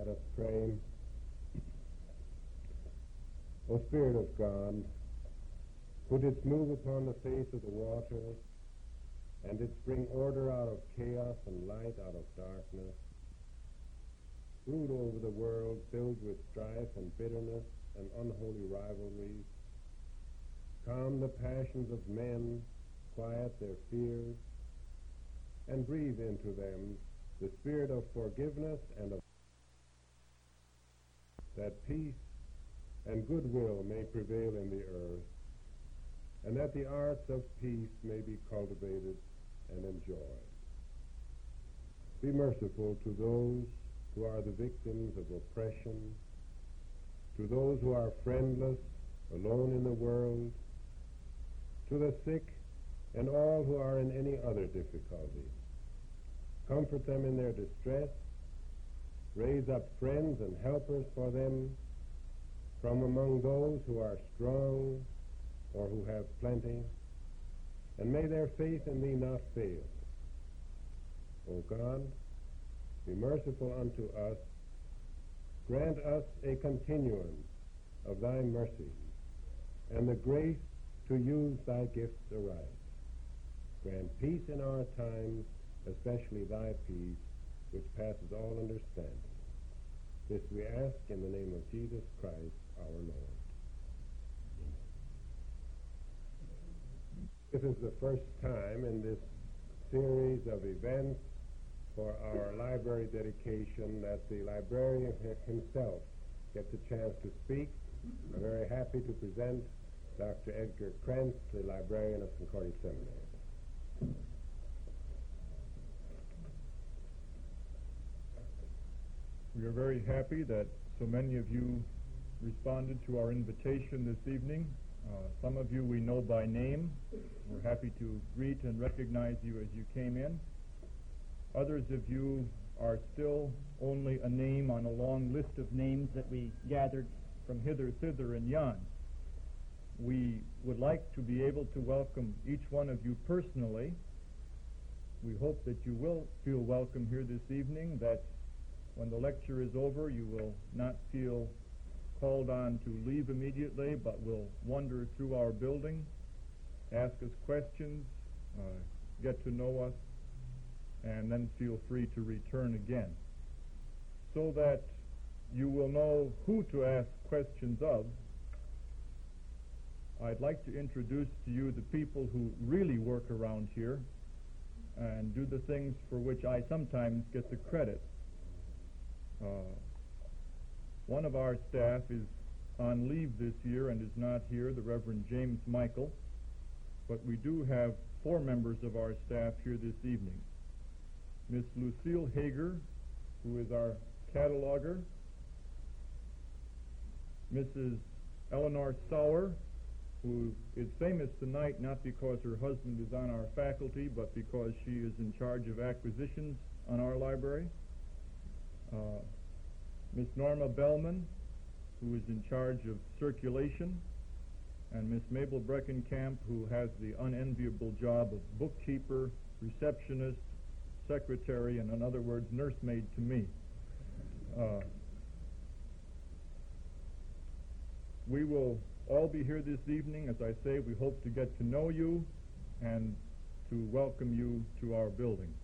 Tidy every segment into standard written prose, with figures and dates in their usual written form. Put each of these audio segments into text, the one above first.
Let us pray. O Spirit of God, who didst move upon the face of the waters, and didst bring order out of chaos and light out of darkness, brood over the world filled with strife and bitterness and unholy rivalries, calm the passions of men, quiet their fears, and breathe into them the spirit of forgiveness and of that peace and goodwill may prevail in the earth, and that the arts of peace may be cultivated and enjoyed. Be merciful to those who are the victims of oppression, to those who are friendless, alone in the world, to the sick, and all who are in any other difficulty. Comfort them in their distress, raise up friends and helpers for them from among those who are strong or who have plenty, and may their faith in thee not fail. O God, be merciful unto us, grant us a continuance of thy mercies, and the grace to use thy gifts aright. Grant peace in our times, especially thy peace, which passes all understanding. This we ask in the name of Jesus Christ, our Lord. This is the first time in this series of events for our library dedication that the librarian himself gets a chance to speak. I'm very happy to present Dr. Edgar Krentz, the librarian of Concordia Seminary. We are very happy that so many of you responded to our invitation this evening. Some of you we know by name. We're happy to greet and recognize you as you came in. Others of you are still only a name on a long list of names that we gathered from hither, thither, and yon. We would like to be able to welcome each one of you personally. We hope that you will feel welcome here this evening, that when the lecture is over, you will not feel called on to leave immediately, but will wander through our building, ask us questions, get to know us, and then feel free to return again, so that you will know who to ask questions of. I'd like to introduce to you the people who really work around here and do the things for which I sometimes get the credit. One of our staff is on leave this year and is not here, the Reverend James Michael, but we do have 4 members of our staff here this evening. Miss Lucille Hager, who is our cataloger, Mrs. Eleanor Sauer, who is famous tonight not because her husband is on our faculty, but because she is in charge of acquisitions on our library. Miss Norma Bellman, who is in charge of circulation, and Miss Mabel Breckenkamp, who has the unenviable job of bookkeeper, receptionist, secretary, and in other words, nursemaid to me. We will all be here this evening. As I say, we hope to get to know you and to welcome you to our building.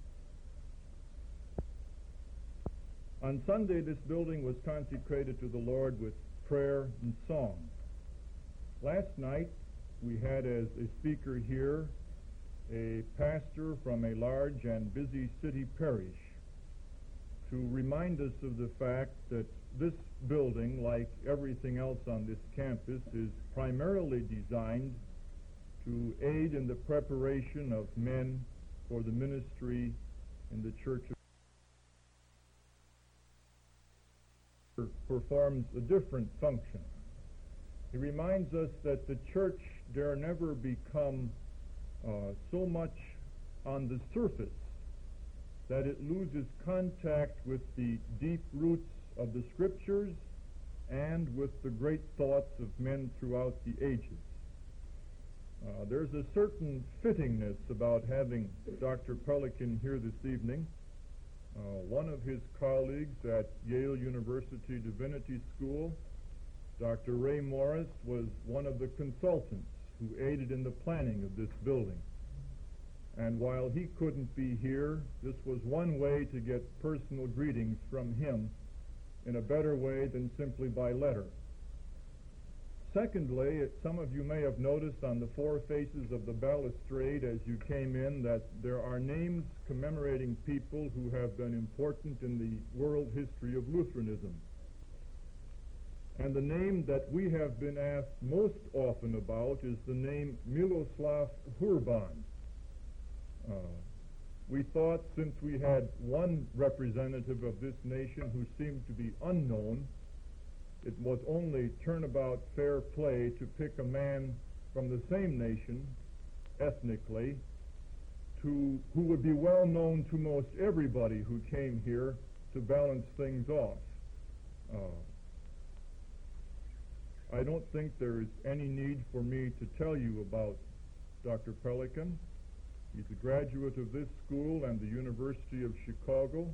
On Sunday, this building was consecrated to the Lord with prayer and song. Last night, we had as a speaker here a pastor from a large and busy city parish to remind us of the fact that this building, like everything else on this campus, is primarily designed to aid in the preparation of men for the ministry in the Church of performs a different function. He reminds us that the church dare never become so much on the surface that it loses contact with the deep roots of the Scriptures and with the great thoughts of men throughout the ages. There's a certain fittingness about having Dr. Pelican here this evening, One of his colleagues at Yale University Divinity School, Dr. Ray Morris, was one of the consultants who aided in the planning of this building. And while he couldn't be here, this was one way to get personal greetings from him in a better way than simply by letter. Secondly, some of you may have noticed on the four faces of the balustrade as you came in that there are names commemorating people who have been important in the world history of Lutheranism. And the name that we have been asked most often about is the name Miloslav Hurban. We thought, since we had one representative of this nation who seemed to be unknown, it was only turnabout fair play to pick a man from the same nation, ethnically, who would be well known to most everybody who came here to balance things off. I don't think there is any need for me to tell you about Dr. Pelikan. He's a graduate of this school and the University of Chicago.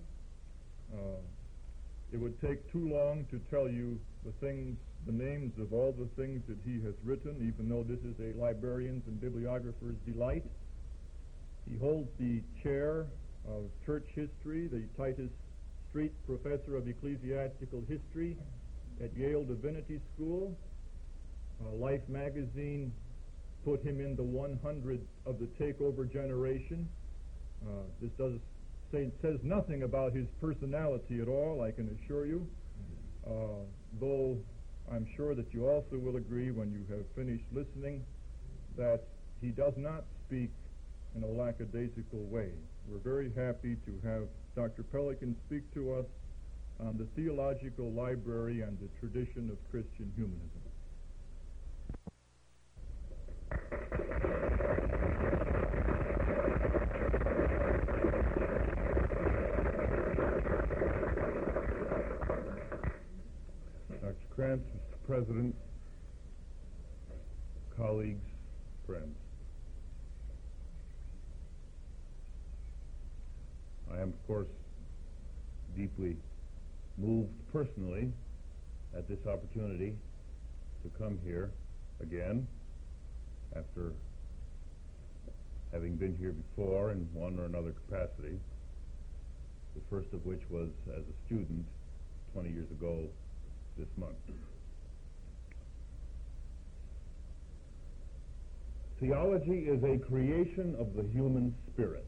It would take too long to tell you the names of all the things that he has written, even though this is a librarian's and bibliographer's delight. He holds the chair of church history, the Titus Street Professor of Ecclesiastical History at Yale Divinity School. Life magazine put him in the 100 of the takeover generation. This says nothing about his personality at all, I can assure you, though I'm sure that you also will agree when you have finished listening that he does not speak in a lackadaisical way. We're very happy to have Dr. Pelikan speak to us on the theological library and the tradition of Christian humanism. Dr. Krantz, Mr. President, colleagues, friends. I am, of course, deeply moved personally at this opportunity to come here again after having been here before in one or another capacity, the first of which was as a student 20 years ago this month. Theology is a creation of the human spirit.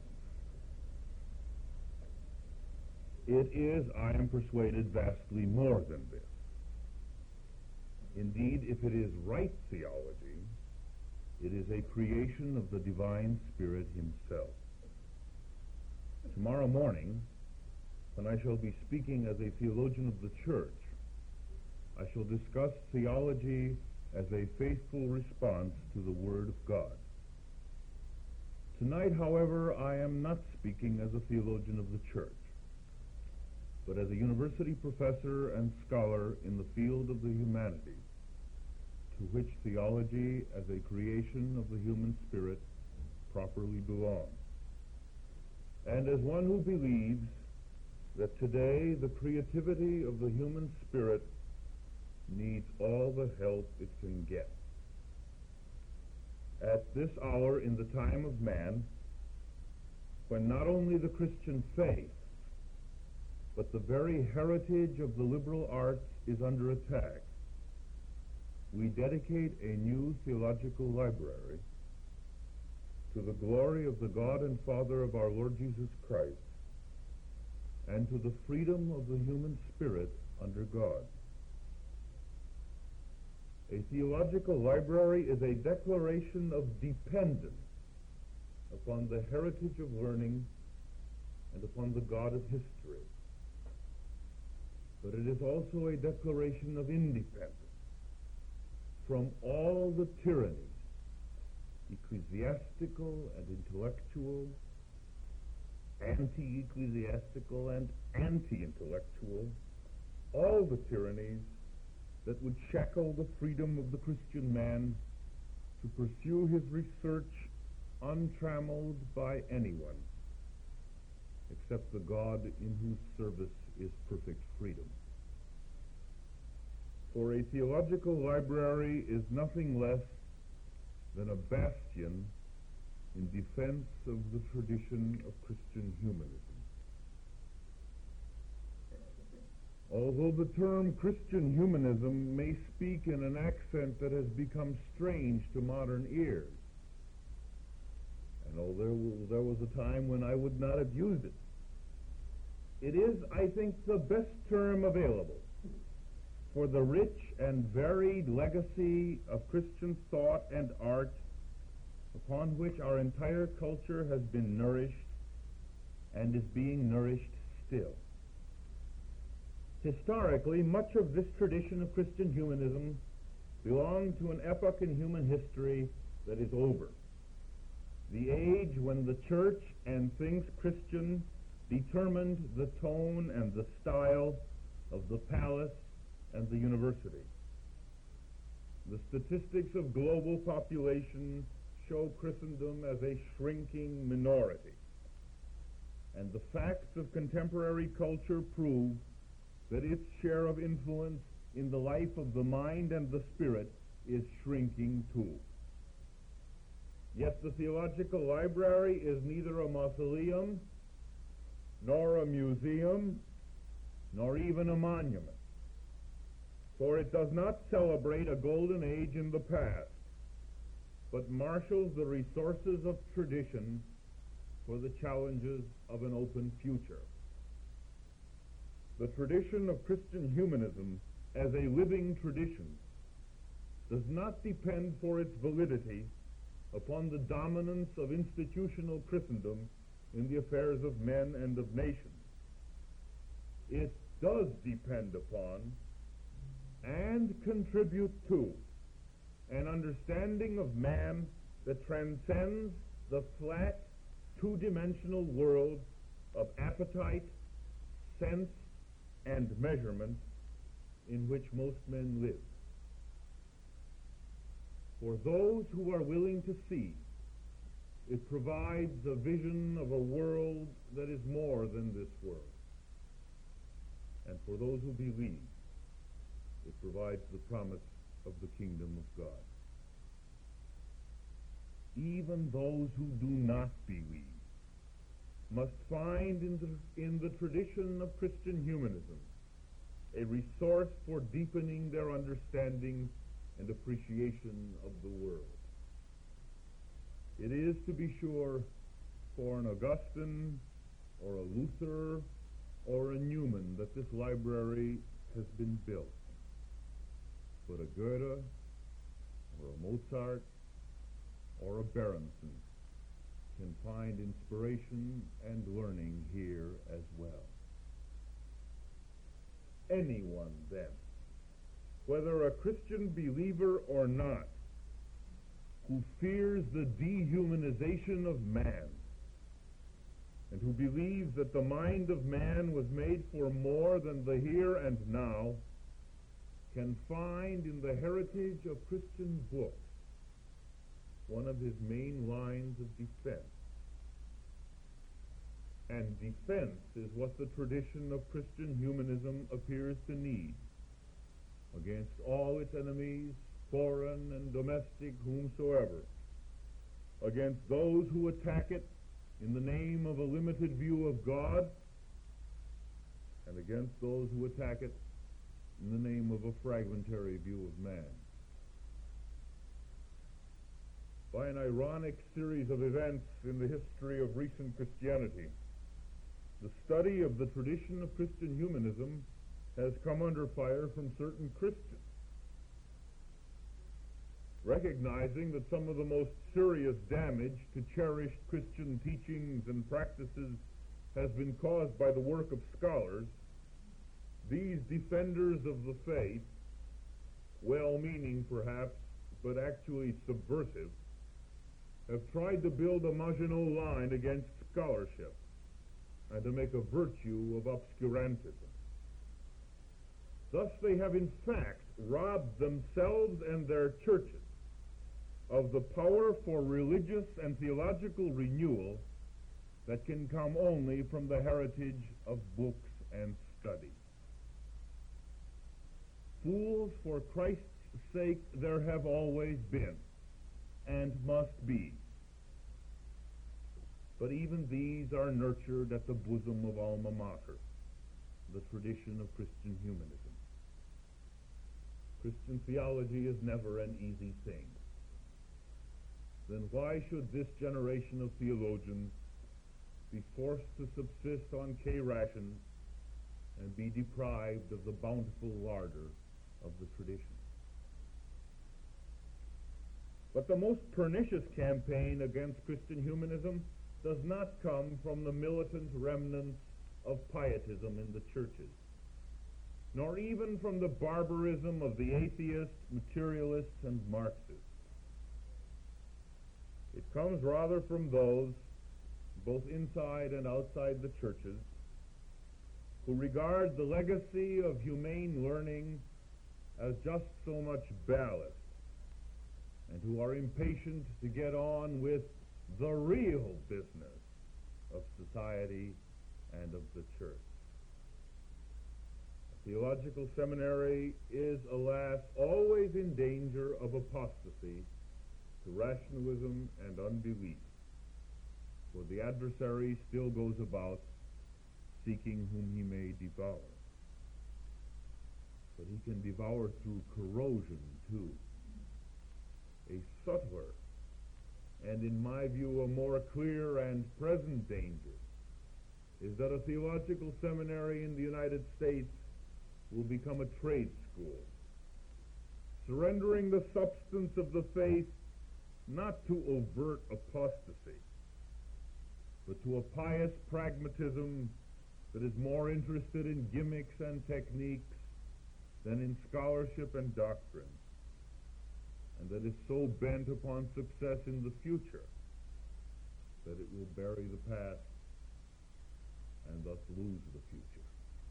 It is, I am persuaded, vastly more than this. Indeed, if it is right theology, it is a creation of the divine Spirit himself. Tomorrow morning, when I shall be speaking as a theologian of the church, I shall discuss theology as a faithful response to the Word of God. Tonight, however, I am not speaking as a theologian of the church, but as a university professor and scholar in the field of the humanities, to which theology as a creation of the human spirit properly belongs, and as one who believes that today the creativity of the human spirit needs all the help it can get. At this hour in the time of man, when not only the Christian faith, but the very heritage of the liberal arts is under attack, we dedicate a new theological library to the glory of the God and Father of our Lord Jesus Christ and to the freedom of the human spirit under God. A theological library is a declaration of dependence upon the heritage of learning and upon the God of history. But it is also a declaration of independence from all the tyrannies, ecclesiastical and intellectual, anti-ecclesiastical and anti-intellectual, all the tyrannies that would shackle the freedom of the Christian man to pursue his research untrammeled by anyone. except the God in whose service is perfect freedom. For a theological library is nothing less than a bastion in defense of the tradition of Christian humanism. Although the term Christian humanism may speak in an accent that has become strange to modern ears, and although there was a time when I would not have used it, it is, I think, the best term available for the rich and varied legacy of Christian thought and art upon which our entire culture has been nourished and is being nourished still. Historically, much of this tradition of Christian humanism belonged to an epoch in human history that is over. The age when the church and things Christian determined the tone and the style of the palace and the university. The statistics of global population show Christendom as a shrinking minority, and the facts of contemporary culture prove that its share of influence in the life of the mind and the spirit is shrinking too. Yet the theological library is neither a mausoleum, nor a museum, nor even a monument, for it does not celebrate a golden age in the past, but marshals the resources of tradition for the challenges of an open future. The tradition of Christian humanism as a living tradition does not depend for its validity upon the dominance of institutional Christendom in the affairs of men and of nations. It does depend upon and contribute to an understanding of man that transcends the flat, two-dimensional world of appetite, sense, and measurement in which most men live. For those who are willing to see, it provides a vision of a world that is more than this world. And for those who believe, it provides the promise of the kingdom of God. Even those who do not believe must find in the tradition of Christian humanism a resource for deepening their understanding and appreciation of the world. It is, to be sure, for an Augustine or a Luther or a Newman that this library has been built. But a Goethe or a Mozart or a Berenson can find inspiration and learning here as well. Anyone, then, whether a Christian believer or not, who fears the dehumanization of man and who believes that the mind of man was made for more than the here and now, can find in the heritage of Christian books one of his main lines of defense. And defense is what the tradition of Christian humanism appears to need against all its enemies, foreign and domestic, whomsoever, against those who attack it in the name of a limited view of God, and against those who attack it in the name of a fragmentary view of man. By an ironic series of events in the history of recent Christianity, the study of the tradition of Christian humanism has come under fire from certain Christians, recognizing that some of the most serious damage to cherished Christian teachings and practices has been caused by the work of scholars. These defenders of the faith, well-meaning perhaps, but actually subversive, have tried to build a Maginot Line against scholarship and to make a virtue of obscurantism. Thus they have in fact robbed themselves and their churches of the power for religious and theological renewal that can come only from the heritage of books and study. Fools for Christ's sake there have always been, and must be. But even these are nurtured at the bosom of alma mater, the tradition of Christian humanism. Christian theology is never an easy thing. Then why should this generation of theologians be forced to subsist on K-rations and be deprived of the bountiful larder of the tradition? But the most pernicious campaign against Christian humanism does not come from the militant remnants of pietism in the churches, nor even from the barbarism of the atheists, materialists, and Marxists. It comes rather from those, both inside and outside the churches, who regard the legacy of humane learning as just so much ballast, and who are impatient to get on with the real business of society and of the church. A theological seminary is, alas, always in danger of apostasy to rationalism and unbelief, for the adversary still goes about seeking whom he may devour. But he can devour through corrosion, too. A subtler, and in my view a more clear and present danger, is that a theological seminary in the United States will become a trade school, surrendering the substance of the faith not to overt apostasy, but to a pious pragmatism that is more interested in gimmicks and techniques than in scholarship and doctrine, and that is so bent upon success in the future that it will bury the past and thus lose the future.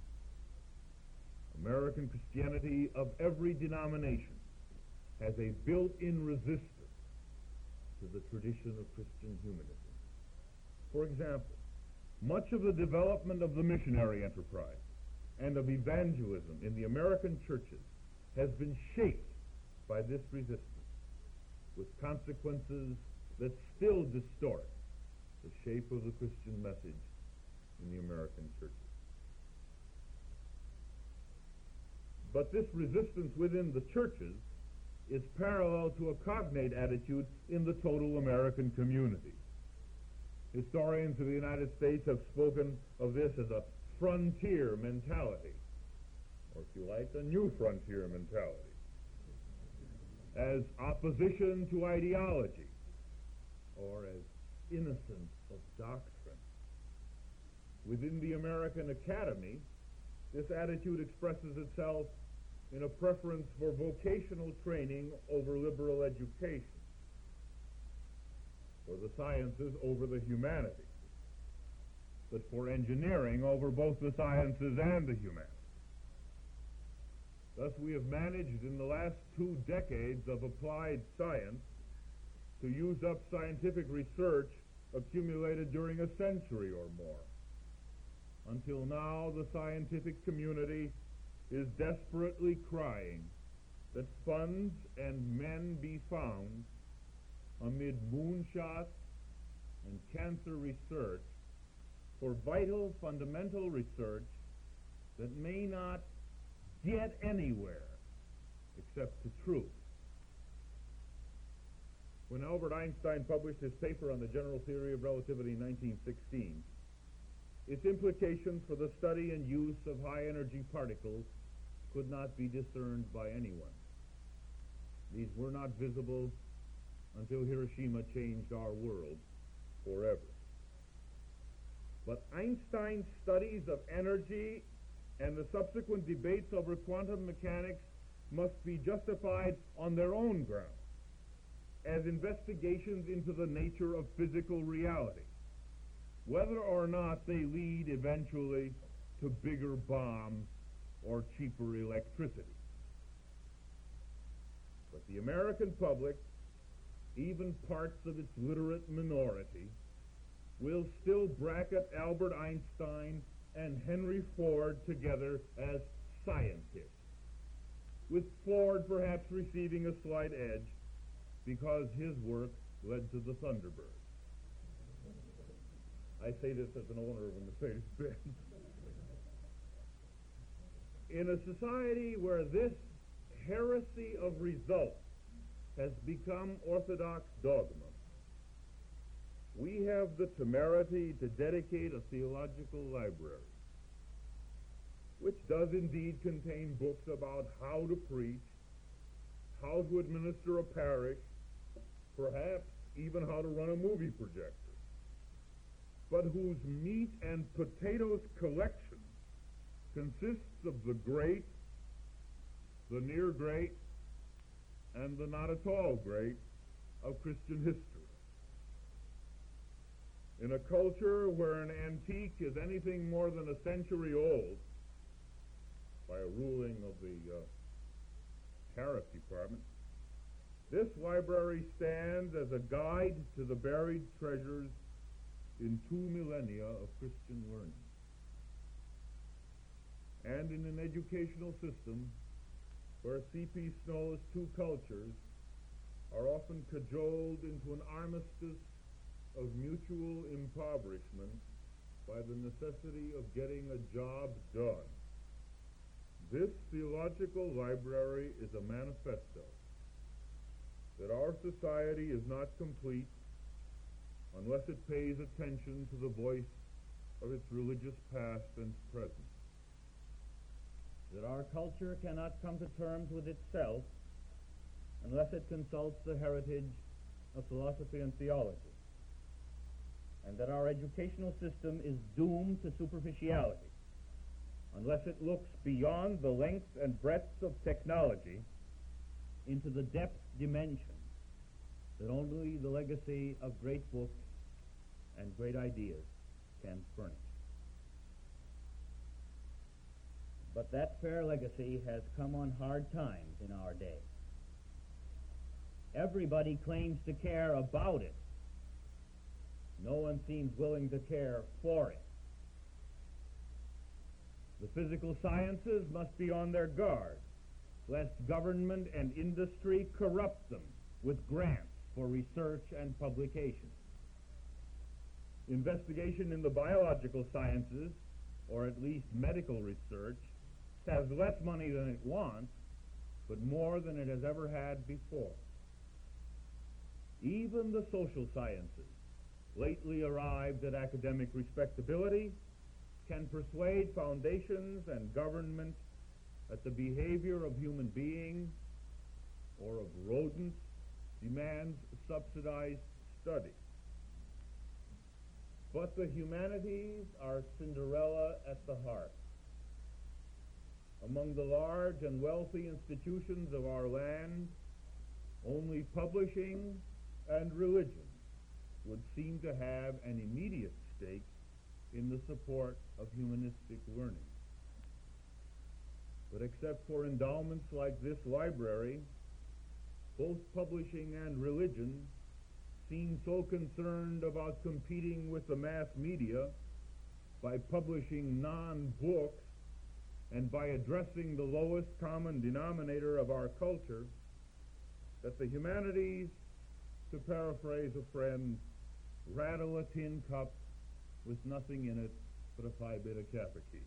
American Christianity of every denomination has a built-in resistance to the tradition of Christian humanism. For example, much of the development of the missionary enterprise and of evangelism in the American churches has been shaped by this resistance, with consequences that still distort the shape of the Christian message in the American churches. But this resistance within the churches is parallel to a cognate attitude in the total American community. Historians of the United States have spoken of this as a frontier mentality, or if you like, a new frontier mentality, as opposition to ideology, or as innocence of doctrine. Within the American Academy, this attitude expresses itself in a preference for vocational training over liberal education, for the sciences over the humanities, but for engineering over both the sciences and the humanities. Thus, we have managed in the last 2 decades of applied science to use up scientific research accumulated during a century or more. Until now, the scientific community is desperately crying that funds and men be found amid moonshots and cancer research for vital fundamental research that may not get anywhere except to truth. When Albert Einstein published his paper on the general theory of relativity in 1916, its implications for the study and use of high-energy particles could not be discerned by anyone. These were not visible until Hiroshima changed our world forever. But Einstein's studies of energy and the subsequent debates over quantum mechanics must be justified on their own ground, as investigations into the nature of physical reality, whether or not they lead eventually to bigger bombs or cheaper electricity. But the American public, even parts of its literate minority, will still bracket Albert Einstein and Henry Ford together as scientists, with Ford perhaps receiving a slight edge because his work led to the Thunderbird. I say this as an owner of a Mercedes-Benz. In a society where this heresy of results has become orthodox dogma, we have the temerity to dedicate a theological library, which does indeed contain books about how to preach, how to administer a parish, perhaps even how to run a movie projector, but whose meat and potatoes collection consists of the great, the near great, and the not at all great of Christian history. In a culture where an antique is anything more than a century old, by a ruling of the Tariff Department, this library stands as a guide to the buried treasures in 2 millennia of Christian learning. And in an educational system where C.P. Snow's two cultures are often cajoled into an armistice of mutual impoverishment by the necessity of getting a job done, this theological library is a manifesto that our society is not complete unless it pays attention to the voice of its religious past and present. That our culture cannot come to terms with itself unless it consults the heritage of philosophy and theology. And that our educational system is doomed to superficiality unless it looks beyond the length and breadth of technology into the depth dimension that only the legacy of great books and great ideas can furnish. But that fair legacy has come on hard times in our day. Everybody claims to care about it. No one seems willing to care for it. The physical sciences must be on their guard, lest government and industry corrupt them with grants for research and publication. Investigation in the biological sciences, or at least medical research, has less money than it wants, but more than it has ever had before. Even the social sciences, lately arrived at academic respectability, can persuade foundations and government that the behavior of human beings or of rodents demands subsidized study. But the humanities are Cinderella at the heart. Among the large and wealthy institutions of our land, only publishing and religion would seem to have an immediate stake in the support of humanistic learning. But except for endowments like this library, both publishing and religion seem so concerned about competing with the mass media by publishing non-books and by addressing the lowest common denominator of our culture that the humanities, to paraphrase a friend, rattle a tin cup with nothing in it but a Phi Beta Kappa key.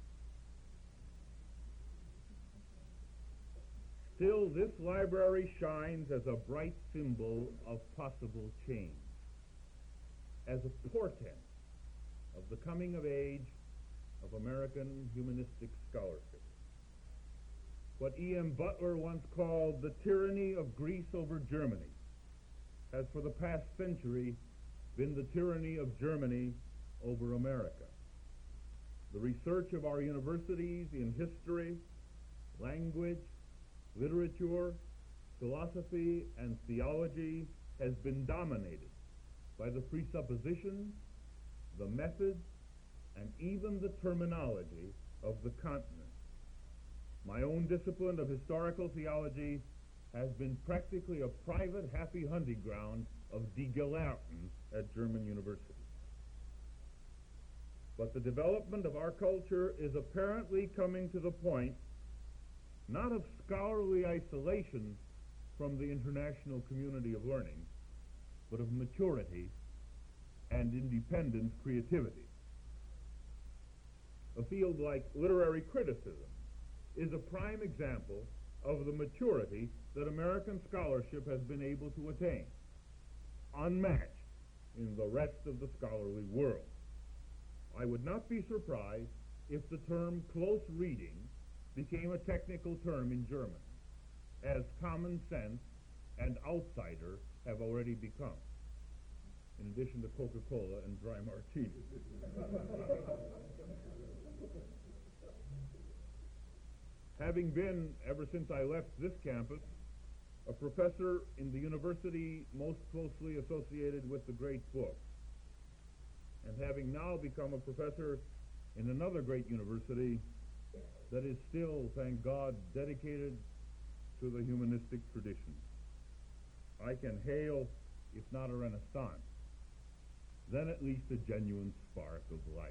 Still, this library shines as a bright symbol of possible change, as a portent of the coming of age of American humanistic scholarship. What E.M. Butler once called the tyranny of Greece over Germany has for the past century been the tyranny of Germany over America. The research of our universities in history, language, literature, philosophy, and theology has been dominated by the presuppositions, the methods, and even the terminology of the continent. My own discipline of historical theology has been practically a private happy hunting ground of degelehrten at German universities. But the development of our culture is apparently coming to the point not of scholarly isolation from the international community of learning, but of maturity and independent creativity. A field like literary criticism is a prime example of the maturity that American scholarship has been able to attain, unmatched in the rest of the scholarly world. I would not be surprised if the term close reading became a technical term in German, as common sense and outsider have already become, in addition to Coca-Cola and dry martini. Having been, ever since I left this campus, a professor in the university most closely associated with the great book, and having now become a professor in another great university that is still, thank God, dedicated to the humanistic tradition, I can hail, if not a renaissance, then at least a genuine spark of life.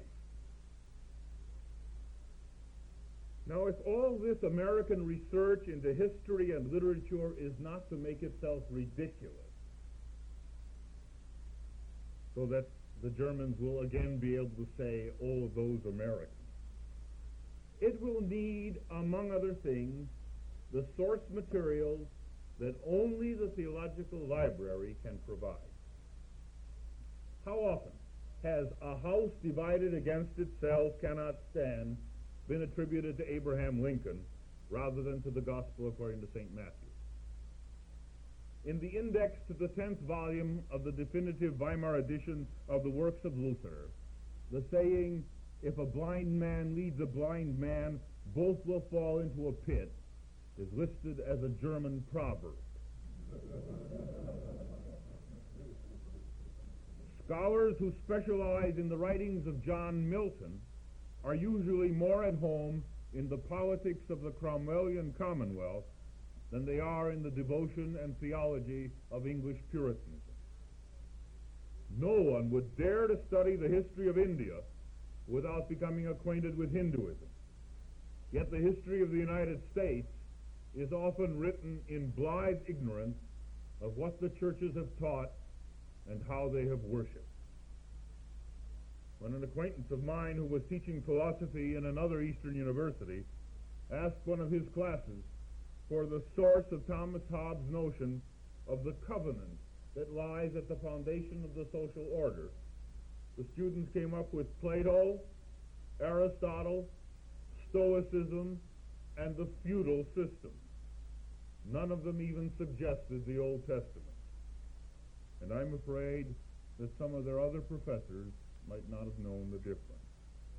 Now, if all this American research into history and literature is not to make itself ridiculous, so that the Germans will again be able to say, oh, those Americans, it will need, among other things, the source materials that only the theological library can provide. How often has a house divided against itself cannot stand been attributed to Abraham Lincoln rather than to the Gospel according to St. Matthew? In the index to the 10th volume of the definitive Weimar edition of the works of Luther, the saying, if a blind man leads a blind man, both will fall into a pit, is listed as a German proverb. Scholars who specialize in the writings of John Milton are usually more at home in the politics of the Cromwellian Commonwealth than they are in the devotion and theology of English Puritanism. No one would dare to study the history of India without becoming acquainted with Hinduism. Yet the history of the United States is often written in blithe ignorance of what the churches have taught and how they have worshipped. When an acquaintance of mine who was teaching philosophy in another Eastern university asked one of his classes for the source of Thomas Hobbes' notion of the covenant that lies at the foundation of the social order, the students came up with Plato, Aristotle, Stoicism, and the feudal system. None of them even suggested the Old Testament. And I'm afraid that some of their other professors might not have known the difference.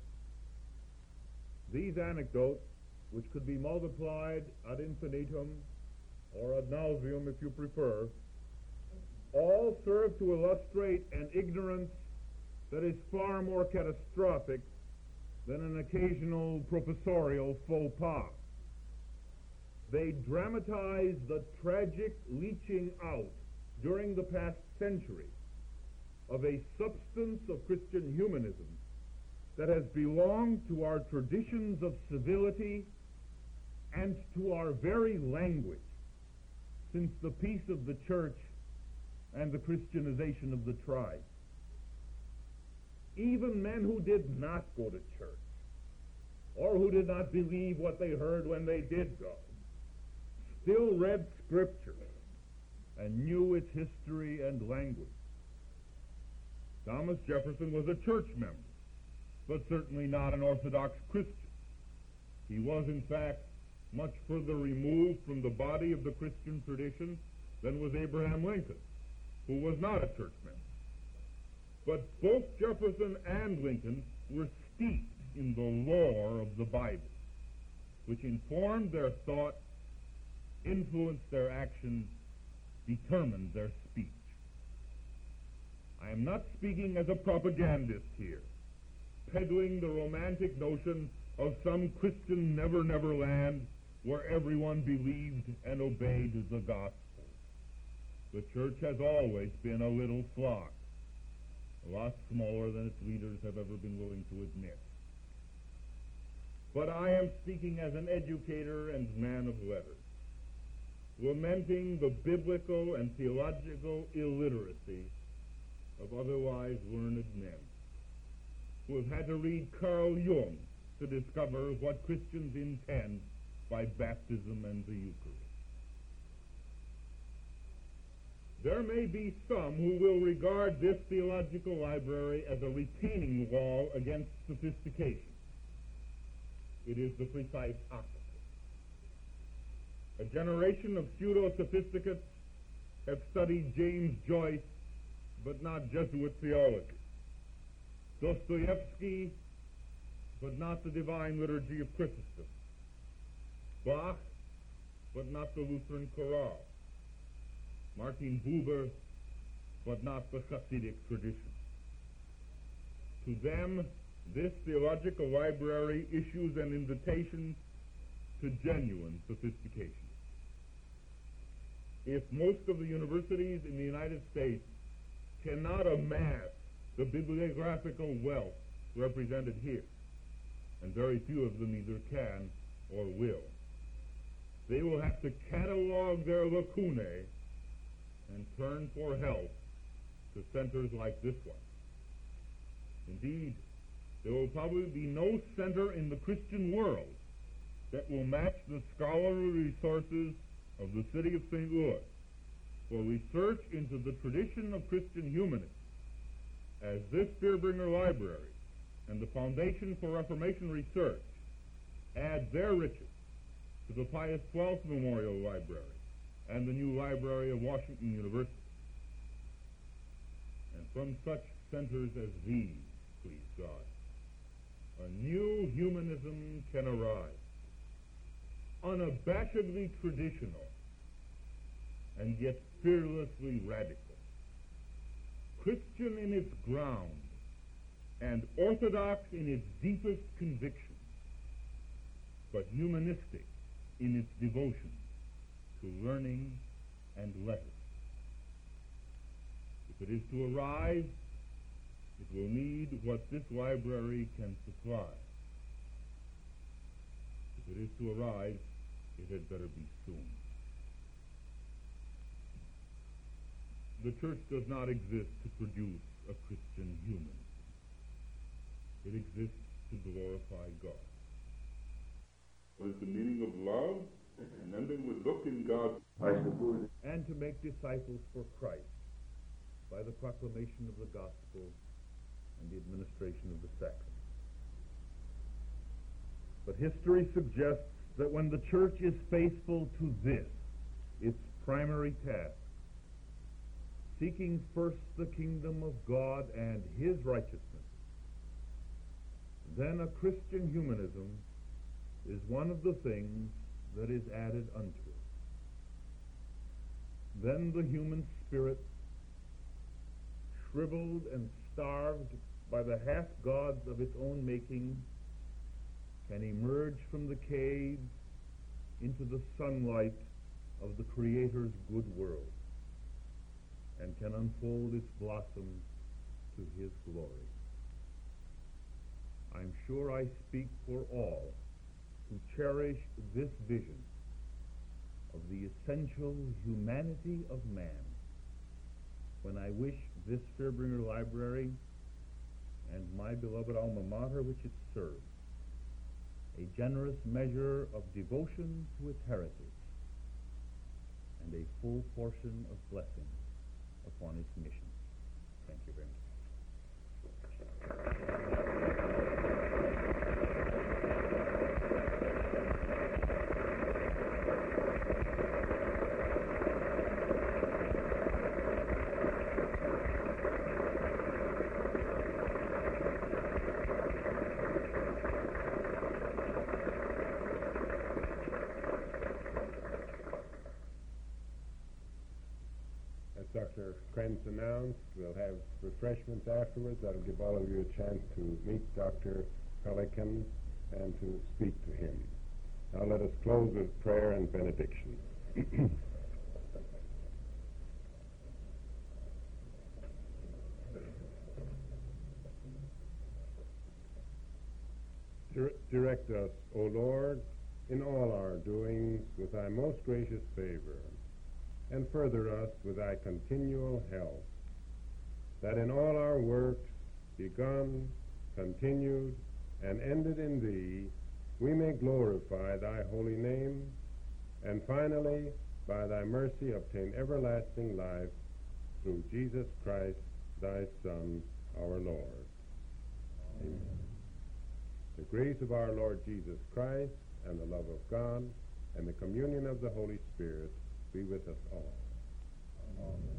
These anecdotes, which could be multiplied ad infinitum, or ad nauseum if you prefer, all serve to illustrate an ignorance that is far more catastrophic than an occasional professorial faux pas. They dramatize the tragic leaching out during the past century of a substance of Christian humanism that has belonged to our traditions of civility and to our very language since the peace of the church and the Christianization of the tribes. Even men who did not go to church, or who did not believe what they heard when they did go, still read Scripture and knew its history and language. Thomas Jefferson was a church member, but certainly not an Orthodox Christian. He was, in fact, much further removed from the body of the Christian tradition than was Abraham Lincoln, who was not a church member. But both Jefferson and Lincoln were steeped in the lore of the Bible, which informed their thought, influenced their actions, determined their speech. I am not speaking as a propagandist here, peddling the romantic notion of some Christian never-never land where everyone believed and obeyed the gospel. The church has always been a little flock, a lot smaller than its leaders have ever been willing to admit. But I am speaking as an educator and man of letters, lamenting the biblical and theological illiteracy of otherwise learned men, who have had to read Carl Jung to discover what Christians intend by baptism and the Eucharist. There may be some who will regard this theological library as a retaining wall against sophistication. It is the precise opposite. A generation of pseudo-sophisticates have studied James Joyce, but not Jesuit theology. Dostoevsky, but not the Divine Liturgy of Chrysostom. Bach, but not the Lutheran chorale. Martin Buber, but not the Hasidic tradition. To them, this theological library issues an invitation to genuine sophistication. If most of the universities in the United States cannot amass the bibliographical wealth represented here, and very few of them either can or will, they will have to catalog their lacunae and turn for help to centers like this one. Indeed, there will probably be no center in the Christian world that will match the scholarly resources of the city of St. Louis for research into the tradition of Christian humanism, as this Spearbringer Library and the Foundation for Reformation Research add their riches to the Pius XII Memorial Library and the new Library of Washington University. And from such centers as these, please God, a new humanism can arise, unabashedly traditional and yet fearlessly radical, Christian in its ground and orthodox in its deepest convictions, but humanistic in its devotion to learning and letters. If it is to arise, it will need what this library can supply. If it is to arise, it had better be soon. The church does not exist to produce a Christian humanism. It exists to glorify God. What is the meaning of love? And then they would look in God, I suppose, and to make disciples for Christ by the proclamation of the gospel and the administration of the sacrament. But history suggests that when the church is faithful to this, its primary task, seeking first the kingdom of God and his righteousness, then a Christian humanism is one of the things that is added unto it. Then the human spirit, shriveled and starved by the half-gods of its own making, can emerge from the caves into the sunlight of the Creator's good world, and can unfold its blossoms to his glory. I'm sure I speak for all who cherish this vision of the essential humanity of man when I wish this Spearbringer Library and my beloved alma mater which it serves a generous measure of devotion to its heritage and a full portion of blessing upon its mission. Thank you very much. Dr. Krentz announced, we'll have refreshments afterwards. That'll give all of you a chance to meet Dr. Pelikan and to speak to him. Now let us close with prayer and benediction. direct us, O Lord, in all our doings with thy most gracious favor, and further us with thy continual help, that in all our works, begun, continued, and ended in thee, we may glorify thy holy name, and finally, by thy mercy, obtain everlasting life through Jesus Christ, thy Son, our Lord. Amen. The grace of our Lord Jesus Christ, and the love of God, and the communion of the Holy Spirit be with us all. Amen.